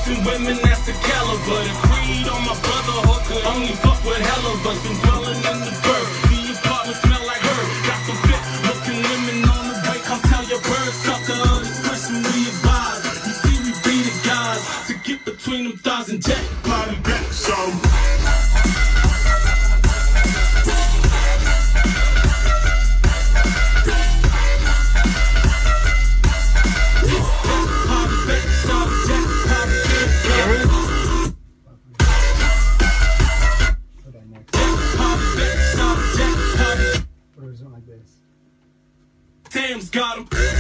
Fucking women, that's the caliber. The creed on my brotherhood could only fuck with hell of us. Been dwelling in the bird. The apartment smell like her. Got some fit looking women on the way. Come tell your bird sucker. This person we advise. You see we be the guys to get between them thighs and jet. Body back, so. Sam's got him.